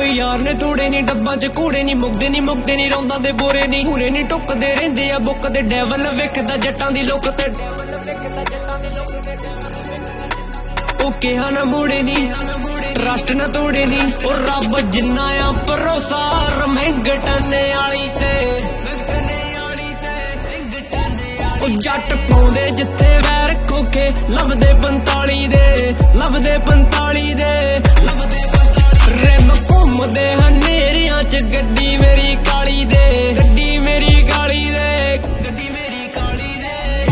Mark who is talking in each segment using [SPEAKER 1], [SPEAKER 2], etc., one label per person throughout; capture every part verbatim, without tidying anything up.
[SPEAKER 1] ਓਏ यार ने थोड़े नी डब्बां च कूड़े नी मुकदे नी मुकदे नी रौंदां दे बोरे नी पूरे नी टुकदे रहिंदे आ बुक ते डेवल वेखदा जट्टां दी लुक ते ओ किहा ना मुड़े नी ट्रस्ट ना तोड़े नी ओ रब जिन्ना आ भरोसा रमंग टने वाली ते ओ जट पाउंदे जिथे वैर खोखे लभदे पंताली दे लभदे पंताली दे रिम घुमदे हनेरियां च गड्डी मेरी काली दे गड्डी मेरी काली दे गड्डी मेरी काली दे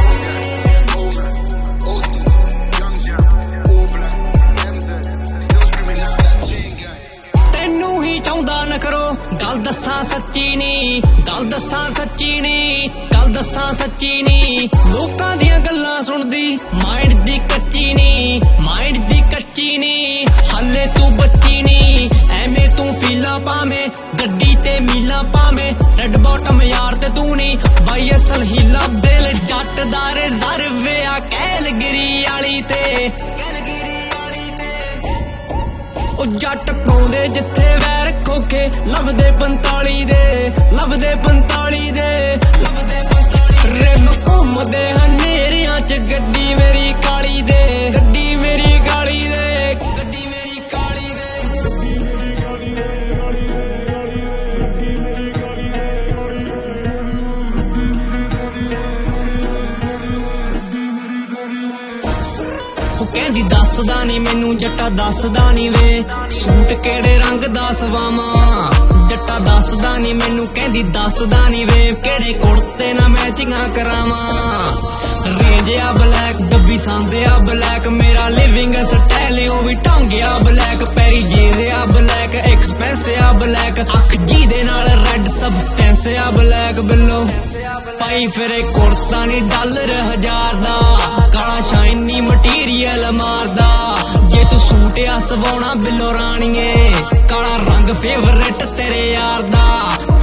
[SPEAKER 1] तेनू ही चाहुंदा न करो गल दस्सां सच्ची नी गल दस्सां सच्ची नी गल दस्सां सच्ची नी लोकां दियां गल्लां सुनदी माइंड दी कच्ची नी माइंड दी कच्ची नी हाले तू बच्ची नी एवें तू फीला पावे गड्डी ते मीला पावे रेड बॉटम यार ते तू नी बाई असल हीला दिल जट दा रिजर्व आ कैलगरी वाली ते ओ जट पाउंदे जिथे वैर खोखे लभदे पंताली दे लभदे पंताली दे रिम घुमदे हनेरियां च गड्डी मेरी काली दे गड्डी मेरी काली दे गड्डी मेरी काली कहंदी दसदा नी मैनू जट्टा दसदा नी वे सूट केड़े रंग दा सवावां जट्टा दसदा नी मैनू कहंदी दसदा नी वे केड़े कुर्ते ना मैचिंगां करावां रेंज आ ब्लैक डब्बी सांदे आ ब्लैक मेरा लिविंग स्टाइल ओ भी ढंगिया ब्लैक पैरी जेज आ ब्लैक एक्सपेंस आ ब्लैक अख जी दे नाल रेड सबसटेंस आ ब्लैक बिल्लो पाई फिरे कुर्ता नी डॉलर हजार दा काला शाइनी मटीरियल मारदा जे तू सूट आ सवाउणा बिल्लो राणीए काला रंग फेवरेट तेरे यार दा